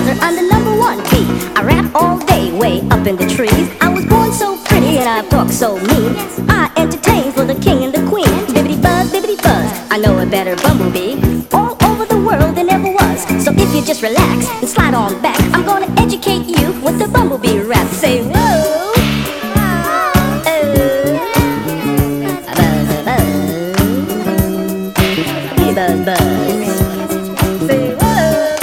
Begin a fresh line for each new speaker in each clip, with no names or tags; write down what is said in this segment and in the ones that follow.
buzzer, I'm the number one bee. I rap all day, way up in the trees. I was born so pretty and I talk so mean. I entertain for the king and the queen. Bibbidi buzz, I know a better bumblebee. All over the world there never was. So if you just relax and slide on back, I'm gonna educate you with the bumblebee rap. Say whoa. Buzz, buzz. Say whoa.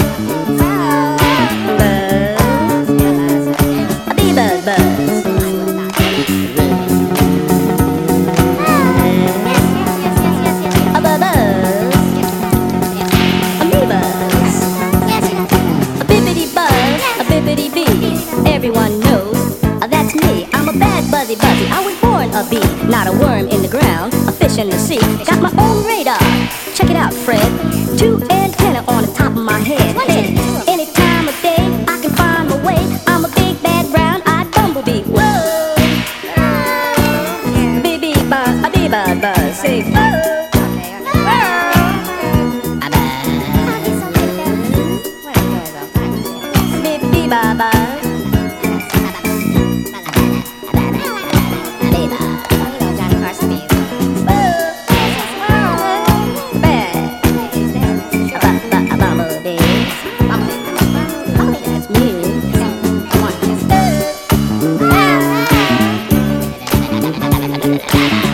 Buzz. Bee buzz, buzz. A buzz, a bee buzz. A bibbidi buzz, a bibbidi bee. Everyone knows that's me. I'm a bad buzzy. I was born a bee, not a worm in the ground, a fish in the sea. Got my own radar. Check it out, Fred. 2 antenna on the top of my head. Any time of day, I can find my way. I'm a big, bad, brown-eyed bumblebee. Whoa! Bee buzz, a bee buzz, buzz. Say whoa! Bee buzz, buzz. That's me.